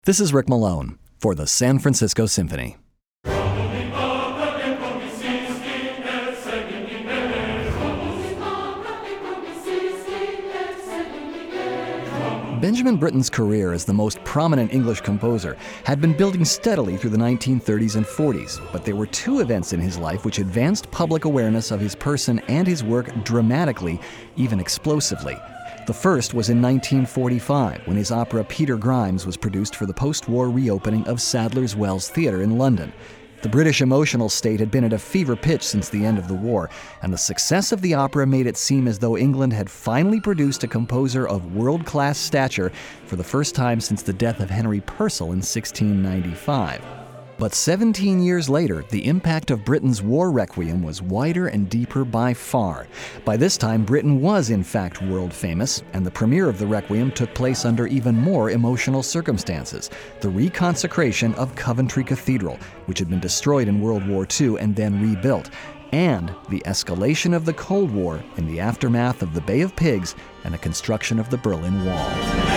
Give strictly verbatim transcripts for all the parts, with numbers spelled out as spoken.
This is Rick Malone for the San Francisco Symphony. Benjamin Britten's career as the most prominent English composer had been building steadily through the nineteen thirties and forties, but there were two events in his life which advanced public awareness of his person and his work dramatically, even explosively. The first was in nineteen forty-five, when his opera Peter Grimes was produced for the post-war reopening of Sadler's Wells Theatre in London. The British emotional state had been at a fever pitch since the end of the war, and the success of the opera made it seem as though England had finally produced a composer of world-class stature for the first time since the death of Henry Purcell in sixteen ninety-five. But seventeen years later, the impact of Britten's war requiem was wider and deeper by far. By this time, Britten was in fact world famous, and the premiere of the requiem took place under even more emotional circumstances: the reconsecration of Coventry Cathedral, which had been destroyed in World War Two and then rebuilt, and the escalation of the Cold War in the aftermath of the Bay of Pigs and the construction of the Berlin Wall.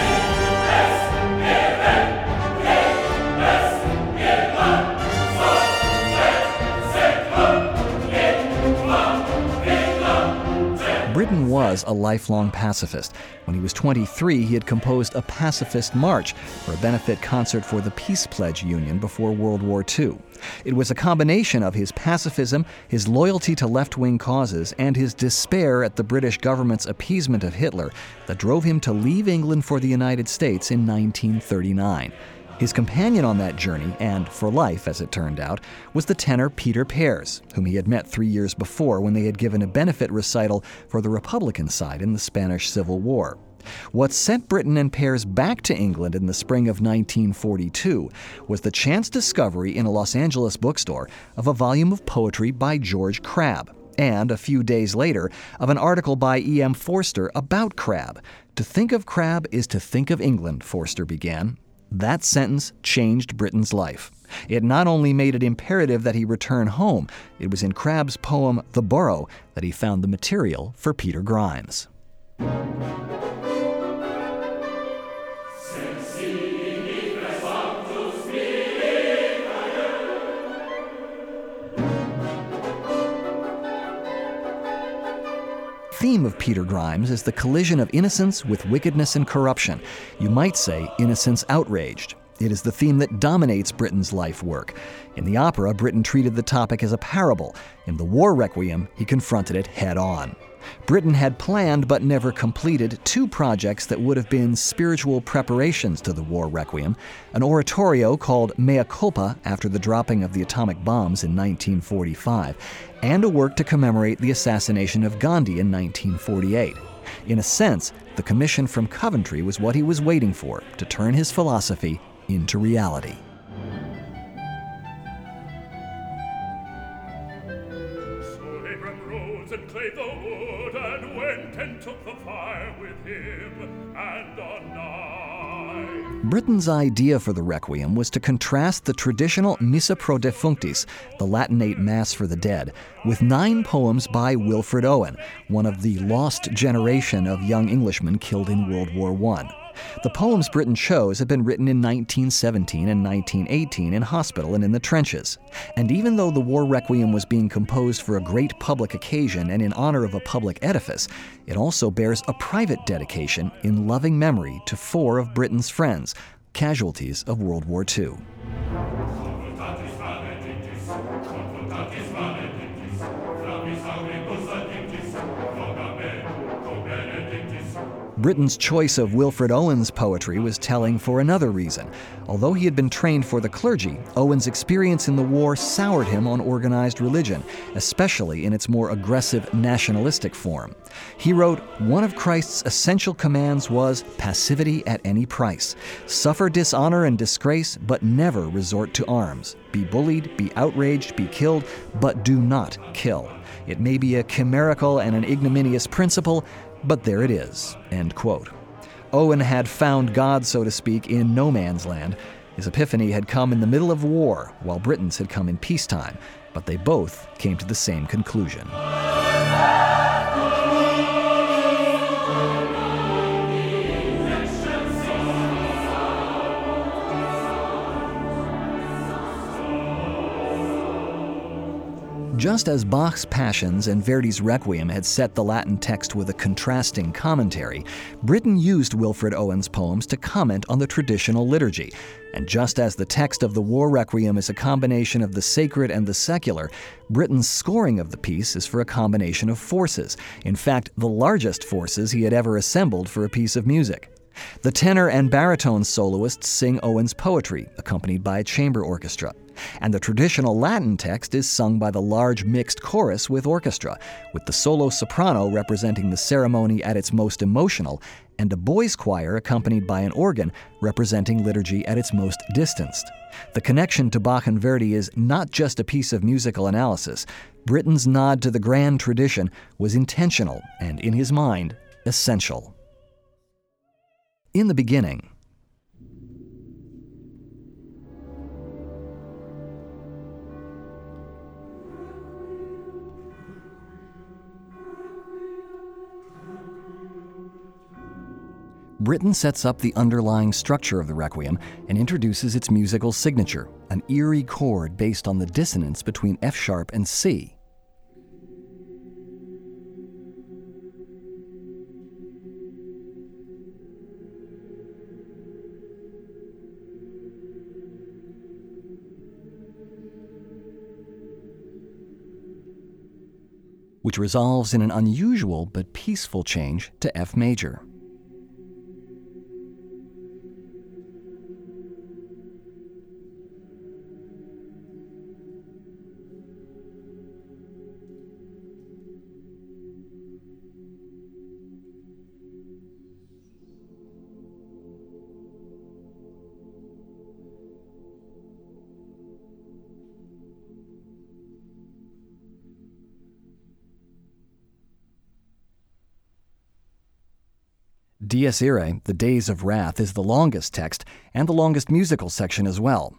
Britten was a lifelong pacifist. When he was twenty-three, he had composed a pacifist march for a benefit concert for the Peace Pledge Union before World War Two. It was a combination of his pacifism, his loyalty to left-wing causes, and his despair at the British government's appeasement of Hitler that drove him to leave England for the United States in nineteen thirty-nine. His companion on that journey, and for life as it turned out, was the tenor Peter Pears, whom he had met three years before when they had given a benefit recital for the Republican side in the Spanish Civil War. What sent Britten and Pears back to England in the spring of nineteen forty-two was the chance discovery in a Los Angeles bookstore of a volume of poetry by George Crabbe, and a few days later of an article by E M Forster about Crabbe. "To think of Crabbe is to think of England," Forster began. That sentence changed Britten's life. It not only made it imperative that he return home, it was in Crabbe's poem The Borough that he found the material for Peter Grimes. The theme of Peter Grimes is the collision of innocence with wickedness and corruption. You might say innocence outraged. It is the theme that dominates Britten's life work. In the opera, Britten treated the topic as a parable. In the War Requiem, he confronted it head-on. Britten had planned but never completed two projects that would have been spiritual preparations to the War Requiem: an oratorio called Mea Culpa after the dropping of the atomic bombs in nineteen forty-five, and a work to commemorate the assassination of Gandhi in nineteen forty-eight. In a sense, the commission from Coventry was what he was waiting for, to turn his philosophy into reality. And clave the wood, and went and took the fire with him, and a knife. Britten's idea for the Requiem was to contrast the traditional Missa pro defunctis, the Latinate Mass for the Dead, with nine poems by Wilfred Owen, one of the lost generation of young Englishmen killed in World War One. The poems Britten chose had been written in nineteen seventeen and nineteen eighteen in hospital and in the trenches. And even though the War Requiem was being composed for a great public occasion and in honor of a public edifice, it also bears a private dedication in loving memory to four of Britten's friends, casualties of World War Two. Britten's choice of Wilfred Owen's poetry was telling for another reason. Although he had been trained for the clergy, Owen's experience in the war soured him on organized religion, especially in its more aggressive nationalistic form. He wrote, "One of Christ's essential commands was passivity at any price. Suffer dishonor and disgrace, but never resort to arms. Be bullied, be outraged, be killed, but do not kill. It may be a chimerical and an ignominious principle, but there it is," end quote. Owen had found God, so to speak, in no man's land. His epiphany had come in the middle of war, while Britten's had come in peacetime, but they both came to the same conclusion. Just as Bach's Passions and Verdi's Requiem had set the Latin text with a contrasting commentary, Britten used Wilfred Owen's poems to comment on the traditional liturgy. And just as the text of the War Requiem is a combination of the sacred and the secular, Britten's scoring of the piece is for a combination of forces. In fact, the largest forces he had ever assembled for a piece of music. The tenor and baritone soloists sing Owen's poetry, accompanied by a chamber orchestra. And the traditional Latin text is sung by the large mixed chorus with orchestra, with the solo soprano representing the ceremony at its most emotional, and a boys' choir accompanied by an organ representing liturgy at its most distanced. The connection to Bach and Verdi is not just a piece of musical analysis. Britten's nod to the grand tradition was intentional and, in his mind, essential. In the beginning, Britten sets up the underlying structure of the Requiem and introduces its musical signature, an eerie chord based on the dissonance between F sharp and C. which resolves in an unusual but peaceful change to F major. Dies Irae, the Days of Wrath, is the longest text and the longest musical section as well.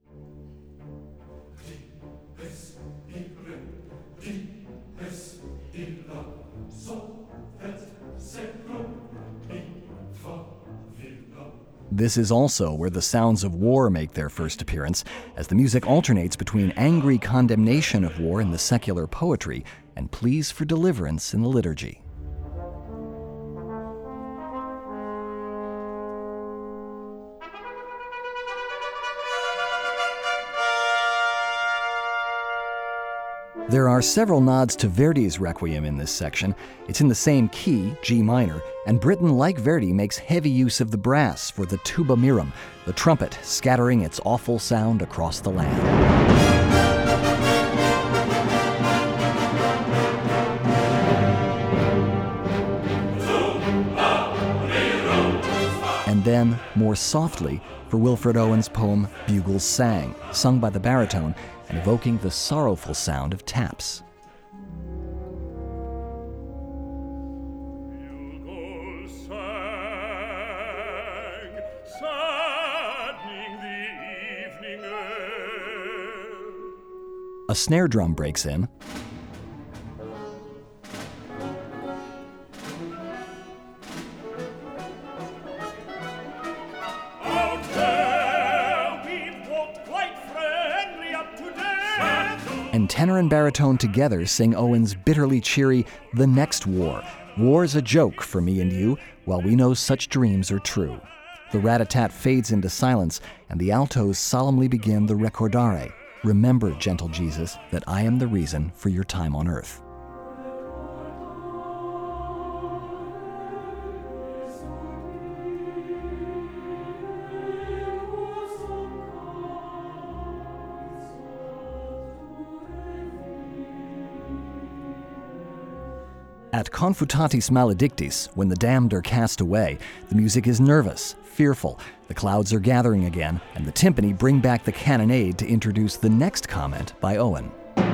This is also where the sounds of war make their first appearance, as the music alternates between angry condemnation of war in the secular poetry and pleas for deliverance in the liturgy. There are several nods to Verdi's Requiem in this section. It's in the same key, G minor, and Britten, like Verdi, makes heavy use of the brass for the tuba mirum, the trumpet scattering its awful sound across the land. And then, more softly, for Wilfred Owen's poem Bugles Sang, sung by the baritone and evoking the sorrowful sound of taps. Bugles sang, saddening the evening air. A snare drum breaks in, and tenor and baritone together sing Owen's bitterly cheery The Next War. War's a joke for me and you, while we know such dreams are true. The rat-a-tat fades into silence, and the altos solemnly begin the Recordare. Remember, gentle Jesus, that I am the reason for your time on earth. At Confutatis Maledictis, when the damned are cast away, the music is nervous, fearful, the clouds are gathering again, and the timpani bring back the cannonade to introduce the next comment by Owen.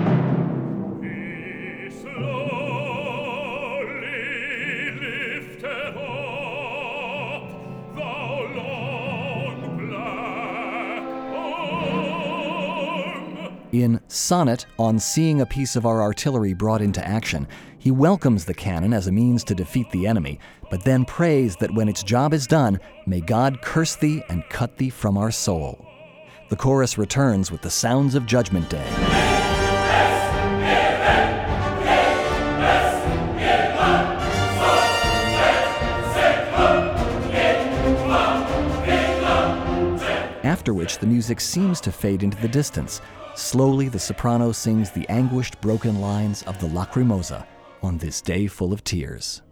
He slowly lifted up the long black arm. In Sonnet, on seeing a piece of our artillery brought into action, he welcomes the cannon as a means to defeat the enemy, but then prays that when its job is done, may God curse thee and cut thee from our soul. The chorus returns with the sounds of Judgment Day. after which the music seems to fade into the distance. Slowly, the soprano sings the anguished, broken lines of the Lacrimosa on this day full of tears.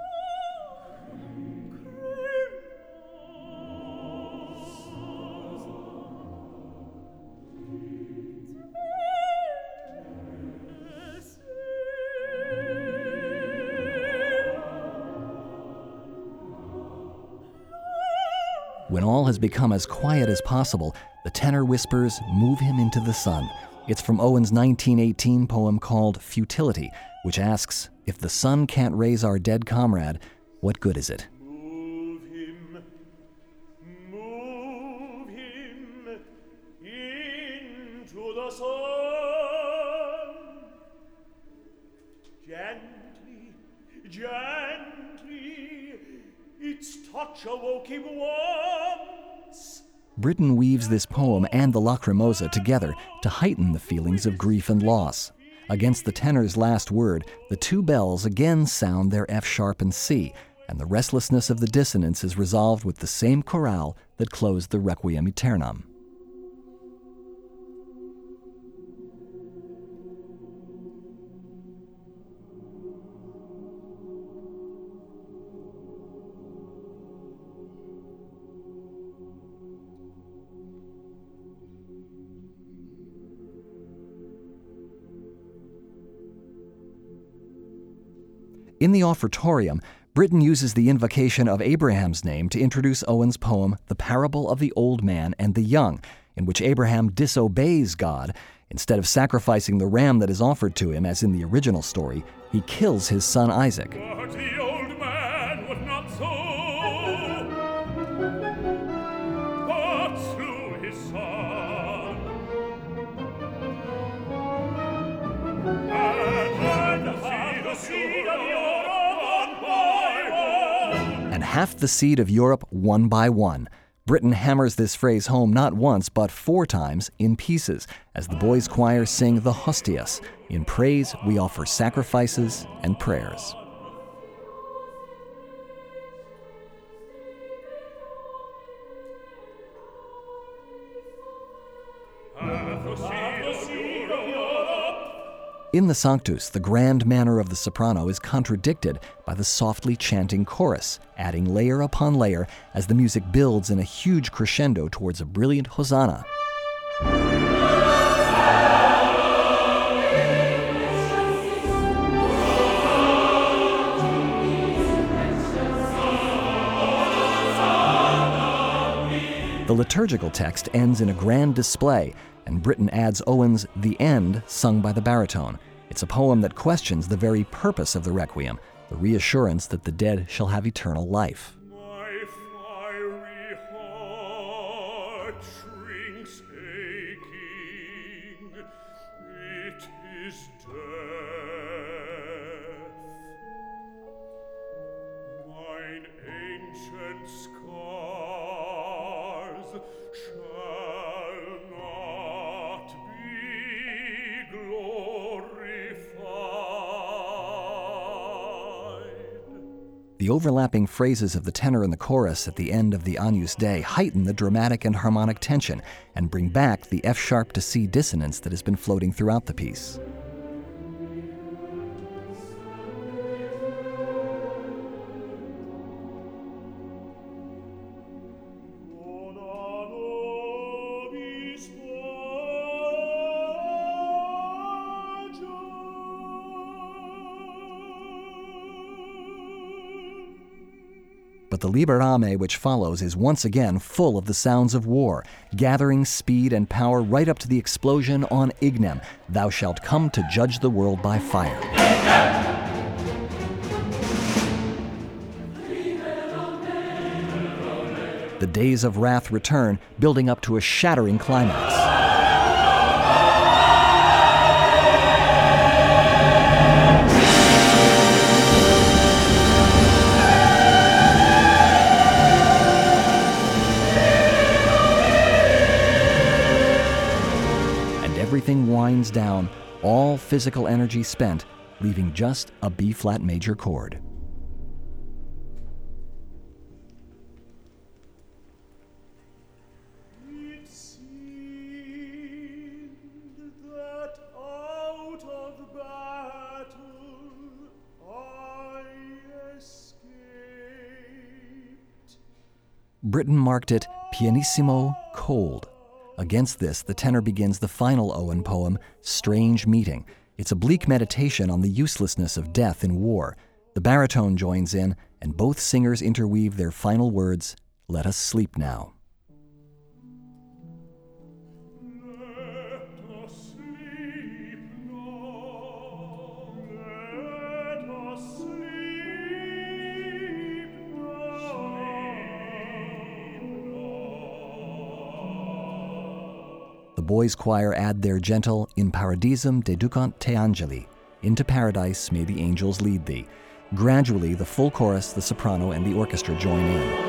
When all has become as quiet as possible, the tenor whispers, "Move him into the sun." It's from Owen's nineteen eighteen poem called Futility, which asks, if the sun can't raise our dead comrade, what good is it? Move him, move him into the sun. Gently, gently, its touch awoke him once. Britten weaves this poem and the Lacrimosa together to heighten the feelings of grief and loss. Against the tenor's last word, the two bells again sound their F sharp and C, and the restlessness of the dissonance is resolved with the same chorale that closed the Requiem Aeternam. In the offertorium, Britten uses the invocation of Abraham's name to introduce Owen's poem, The Parable of the Old Man and the Young, in which Abraham disobeys God. Instead of sacrificing the ram that is offered to him, as in the original story, he kills his son Isaac. But the old man was not so, but slew his son. And the seed of Europe, one by one. And half the seed of Europe one by one. Britten hammers this phrase home not once, but four times in pieces, as the boys' choir sing the Hostias. In praise, we offer sacrifices and prayers. In the Sanctus, the grand manner of the soprano is contradicted by the softly chanting chorus, adding layer upon layer as the music builds in a huge crescendo towards a brilliant hosanna. The liturgical text ends in a grand display, and Britten adds Owen's The End, sung by the baritone. It's a poem that questions the very purpose of the Requiem, the reassurance that the dead shall have eternal life. My fiery heart shrinks aching, it is death. Mine ancient scars shall not be glorified. The overlapping phrases of the tenor and the chorus at the end of the Agnus Dei heighten the dramatic and harmonic tension and bring back the F sharp to C dissonance that has been floating throughout the piece. But the Liberame which follows is once again full of the sounds of war, gathering speed and power right up to the explosion on Ignem, "Thou shalt come to judge the world by fire." The days of wrath return, building up to a shattering climax. Everything winds down, all physical energy spent, leaving just a B-flat major chord. Britten marked it pianissimo cold. Against this, the tenor begins the final Owen poem, Strange Meeting. It's a bleak meditation on the uselessness of death in war. The baritone joins in, and both singers interweave their final words, "Let us sleep now." Let us sleep now. Let us sleep now. The boys' choir add their gentle In Paradisum deducant te angeli. Into paradise may the angels lead thee. Gradually, the full chorus, the soprano, and the orchestra join in.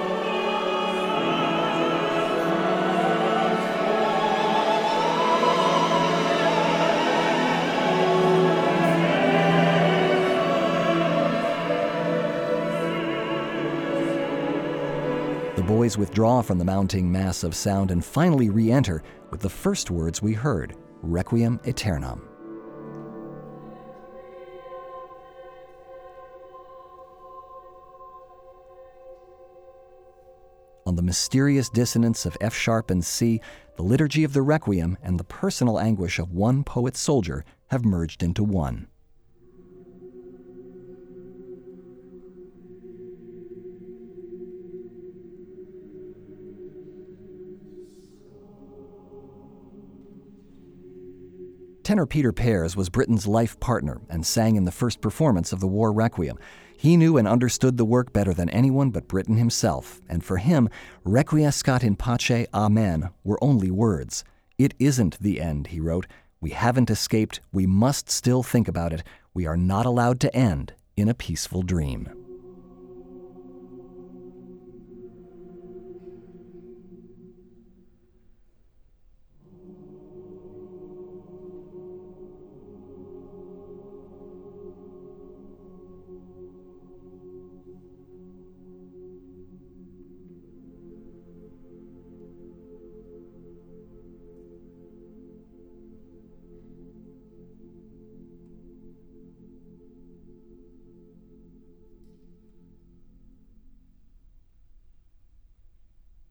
The boys withdraw from the mounting mass of sound and finally re-enter with the first words we heard, Requiem Aeternam. On the mysterious dissonance of F sharp and C, the liturgy of the Requiem and the personal anguish of one poet-soldier have merged into one. Tenor Peter Pears was Britten's life partner and sang in the first performance of the War Requiem. He knew and understood the work better than anyone but Britten himself, and for him, Requiescat in pace, amen, were only words. It isn't the end, he wrote. We haven't escaped. We must still think about it. We are not allowed to end in a peaceful dream.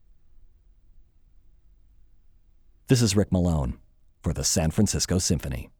This is Rick Malone for the San Francisco Symphony.